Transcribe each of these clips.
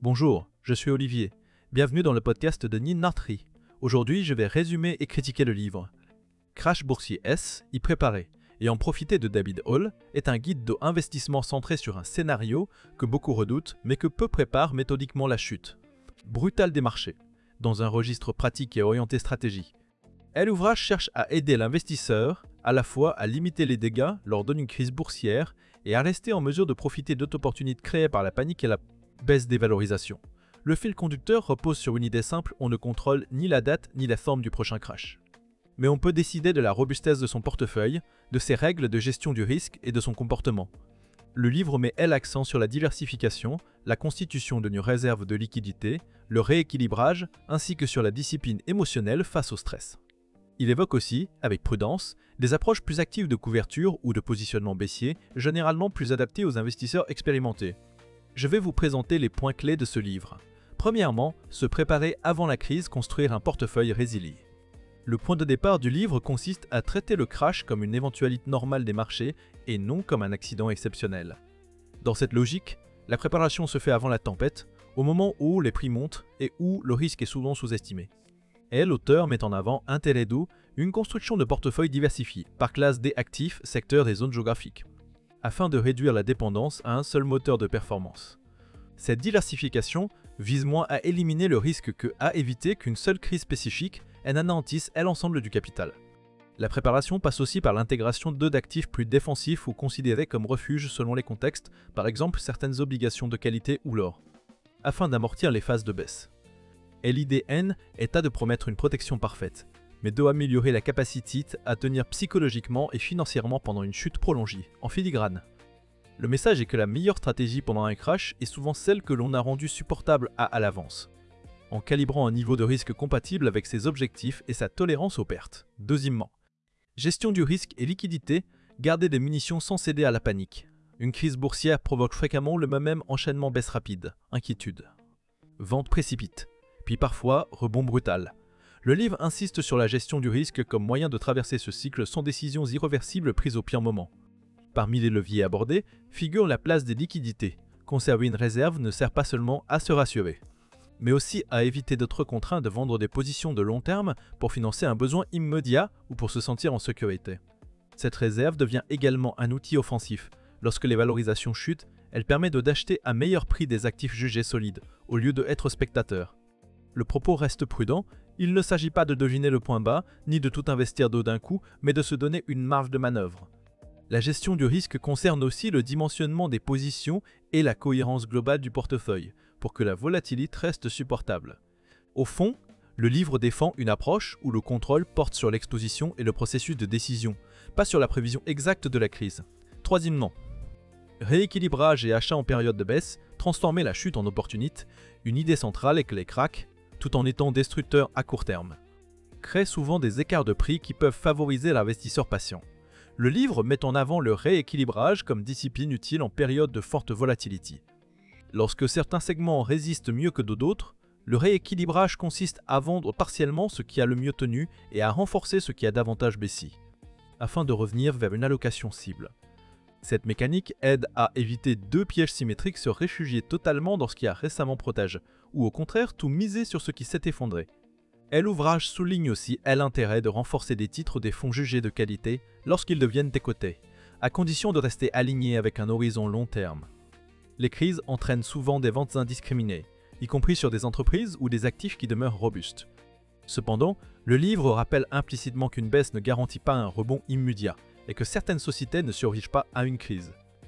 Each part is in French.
Bonjour, je suis Olivier. Bienvenue dans le podcast de Nin Nartri. Aujourd'hui, je vais résumer et critiquer le livre. Crash boursier S, y préparer et en profiter de David Hall est un guide d'investissement centré sur un scénario que beaucoup redoutent mais que peu préparent méthodiquement la chute. Brutal des marchés, dans un registre pratique et orienté stratégie. L'ouvrage cherche à aider l'investisseur à la fois à limiter les dégâts lors d'une crise boursière et à rester en mesure de profiter d'opportunités créées par la panique et la baisse des valorisations. Le fil conducteur repose sur une idée simple, on ne contrôle ni la date ni la forme du prochain crash. Mais on peut décider de la robustesse de son portefeuille, de ses règles de gestion du risque et de son comportement. Le livre met l'accent sur la diversification, la constitution d'une réserve de liquidité, le rééquilibrage, ainsi que sur la discipline émotionnelle face au stress. Il évoque aussi, avec prudence, des approches plus actives de couverture ou de positionnement baissier, généralement plus adaptées aux investisseurs expérimentés. Je vais vous présenter les points clés de ce livre. Premièrement, se préparer avant la crise, construire un portefeuille résilient. Le point de départ du livre consiste à traiter le crash comme une éventualité normale des marchés et non comme un accident exceptionnel. Dans cette logique, la préparation se fait avant la tempête, au moment où les prix montent et où le risque est souvent sous-estimé. L'auteur met en avant intérêt d'eau, une construction de portefeuille diversifié, par classe des actifs, secteurs et zones géographiques, afin de réduire la dépendance à un seul moteur de performance. Cette diversification vise moins à éliminer le risque que à éviter qu'une seule crise spécifique n'anéantisse l'ensemble du capital. La préparation passe aussi par l'intégration d'actifs plus défensifs ou considérés comme refuges selon les contextes, par exemple certaines obligations de qualité ou l'or, afin d'amortir les phases de baisse. L'IDN est de promettre une protection parfaite, mais doit améliorer la capacité à tenir psychologiquement et financièrement pendant une chute prolongée, en filigrane. Le message est que la meilleure stratégie pendant un crash est souvent celle que l'on a rendue supportable à l'avance, en calibrant un niveau de risque compatible avec ses objectifs et sa tolérance aux pertes. Deuxièmement, gestion du risque et liquidité, garder des munitions sans céder à la panique. Une crise boursière provoque fréquemment le même enchaînement baisse rapide, inquiétude. Vente précipite, puis parfois rebond brutal. Le livre insiste sur la gestion du risque comme moyen de traverser ce cycle sans décisions irréversibles prises au pire moment. Parmi les leviers abordés figure la place des liquidités. Conserver une réserve ne sert pas seulement à se rassurer, mais aussi à éviter d'être contraint de vendre des positions de long terme pour financer un besoin immédiat ou pour se sentir en sécurité. Cette réserve devient également un outil offensif. Lorsque les valorisations chutent, elle permet d'acheter à meilleur prix des actifs jugés solides, au lieu d'être spectateur. Le propos reste prudent, il ne s'agit pas de deviner le point bas, ni de tout investir d'un coup, mais de se donner une marge de manœuvre. La gestion du risque concerne aussi le dimensionnement des positions et la cohérence globale du portefeuille, pour que la volatilité reste supportable. Au fond, le livre défend une approche où le contrôle porte sur l'exposition et le processus de décision, pas sur la prévision exacte de la crise. Troisièmement, rééquilibrage et achat en période de baisse, transformer la chute en opportunité, une idée centrale est que les cracks, tout en étant destructeurs à court terme, créent souvent des écarts de prix qui peuvent favoriser l'investisseur patient. Le livre met en avant le rééquilibrage comme discipline utile en période de forte volatilité. Lorsque certains segments résistent mieux que d'autres, le rééquilibrage consiste à vendre partiellement ce qui a le mieux tenu et à renforcer ce qui a davantage baissé, afin de revenir vers une allocation cible. Cette mécanique aide à éviter deux pièges symétriques, se réfugier totalement dans ce qui a récemment protégé, ou au contraire tout miser sur ce qui s'est effondré. L'ouvrage souligne aussi l'intérêt de renforcer des titres des fonds jugés de qualité lorsqu'ils deviennent décotés, à condition de rester alignés avec un horizon long terme. Les crises entraînent souvent des ventes indiscriminées, y compris sur des entreprises ou des actifs qui demeurent robustes. Cependant, le livre rappelle implicitement qu'une baisse ne garantit pas un rebond immédiat, et que certaines sociétés ne survivent pas à une crise.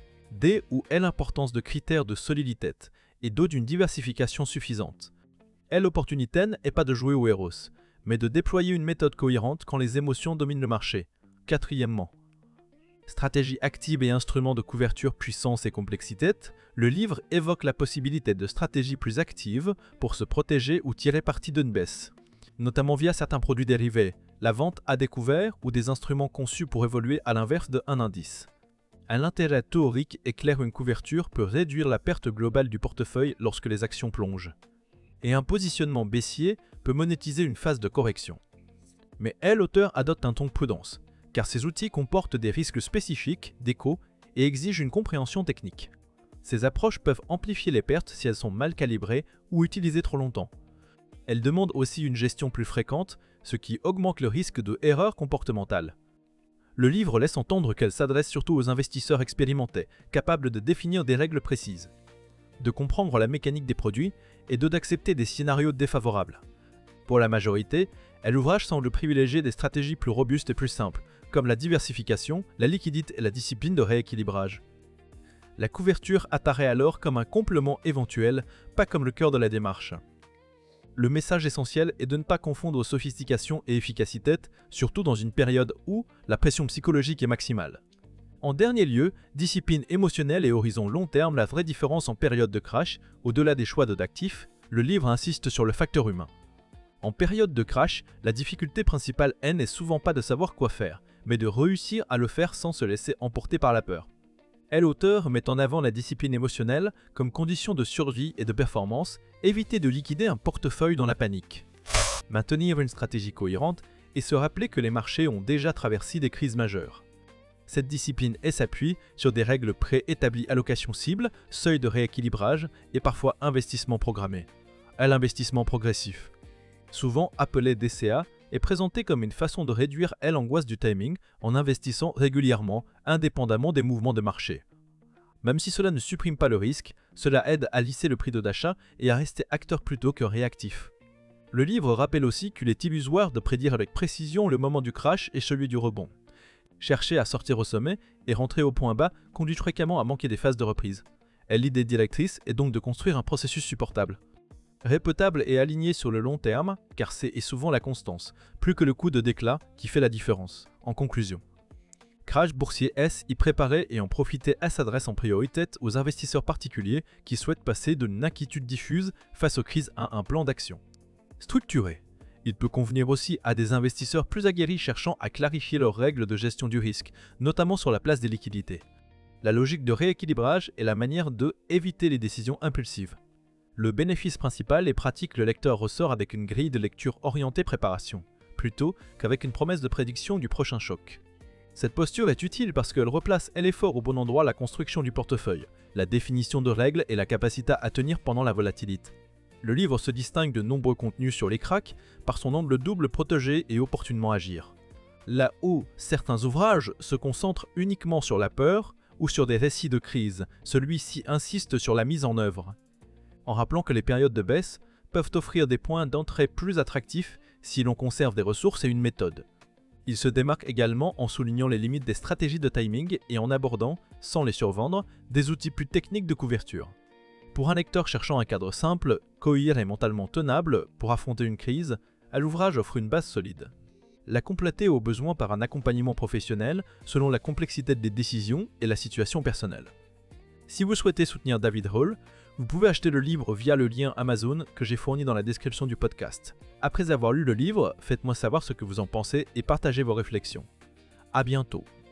D ou l'importance de critères de solidité et d'une diversification suffisante. L'opportunité n'est pas de jouer au héros, mais de déployer une méthode cohérente quand les émotions dominent le marché. Quatrièmement, stratégie active et instruments de couverture puissance et complexité, le livre évoque la possibilité de stratégies plus actives pour se protéger ou tirer parti d'une baisse, notamment via certains produits dérivés, la vente à découvert ou des instruments conçus pour évoluer à l'inverse d'un indice. Un intérêt théorique éclaire une couverture peut réduire la perte globale du portefeuille lorsque les actions plongent. Et un positionnement baissier peut monétiser une phase de correction. Mais l'auteur adopte un ton de prudence, car ces outils comportent des risques spécifiques, d'écho, et exigent une compréhension technique. Ces approches peuvent amplifier les pertes si elles sont mal calibrées ou utilisées trop longtemps. Elles demandent aussi une gestion plus fréquente, ce qui augmente le risque de erreurs comportementales. Le livre laisse entendre qu'elle s'adresse surtout aux investisseurs expérimentés, capables de définir des règles précises, de comprendre la mécanique des produits et d'accepter des scénarios défavorables. Pour la majorité, l'ouvrage semble privilégier des stratégies plus robustes et plus simples, comme la diversification, la liquidité et la discipline de rééquilibrage. La couverture apparaît alors comme un complément éventuel, pas comme le cœur de la démarche. Le message essentiel est de ne pas confondre sophistication et efficacité, surtout dans une période où la pression psychologique est maximale. En dernier lieu, discipline émotionnelle et horizon long terme, la vraie différence en période de crash, au-delà des choix d'actifs, le livre insiste sur le facteur humain. En période de crash, la difficulté principale n'est souvent pas de savoir quoi faire, mais de réussir à le faire sans se laisser emporter par la peur. L'auteur met en avant la discipline émotionnelle comme condition de survie et de performance, éviter de liquider un portefeuille dans la panique. Maintenir une stratégie cohérente et se rappeler que les marchés ont déjà traversé des crises majeures. Cette discipline s'appuie sur des règles préétablies allocation cible, seuil de rééquilibrage et parfois investissement programmé. L'investissement progressif, souvent appelé DCA, est présenté comme une façon de réduire l'angoisse du timing en investissant régulièrement, indépendamment des mouvements de marché. Même si cela ne supprime pas le risque, cela aide à lisser le prix d'achat et à rester acteur plutôt que réactif. Le livre rappelle aussi qu'il est illusoire de prédire avec précision le moment du crash et celui du rebond. Chercher à sortir au sommet et rentrer au point bas conduit fréquemment à manquer des phases de reprise. L'idée directrice est donc de construire un processus supportable, répétable et aligné sur le long terme, car c'est souvent la constance, plus que le coup de déclat, qui fait la différence. En conclusion, Crash Boursier S y préparer et en profiter s'adresse en priorité aux investisseurs particuliers qui souhaitent passer d'une inquiétude diffuse face aux crises à un plan d'action structuré. Il peut convenir aussi à des investisseurs plus aguerris cherchant à clarifier leurs règles de gestion du risque, notamment sur la place des liquidités. La logique de rééquilibrage est la manière de éviter les décisions impulsives. Le bénéfice principal est pratique, le lecteur ressort avec une grille de lecture orientée préparation, plutôt qu'avec une promesse de prédiction du prochain choc. Cette posture est utile parce qu'elle replace l'effort au bon endroit, la construction du portefeuille, la définition de règles et la capacité à tenir pendant la volatilité. Le livre se distingue de nombreux contenus sur les cracks par son angle double protéger et opportunément agir. Là où certains ouvrages se concentrent uniquement sur la peur ou sur des récits de crise, celui-ci insiste sur la mise en œuvre, en rappelant que les périodes de baisse peuvent offrir des points d'entrée plus attractifs si l'on conserve des ressources et une méthode. Il se démarque également en soulignant les limites des stratégies de timing et en abordant, sans les survendre, des outils plus techniques de couverture. Pour un lecteur cherchant un cadre simple, cohérent et mentalement tenable pour affronter une crise, l'ouvrage offre une base solide. La compléter au besoin par un accompagnement professionnel selon la complexité des décisions et la situation personnelle. Si vous souhaitez soutenir David Hall, vous pouvez acheter le livre via le lien Amazon que j'ai fourni dans la description du podcast. Après avoir lu le livre, faites-moi savoir ce que vous en pensez et partagez vos réflexions. À bientôt.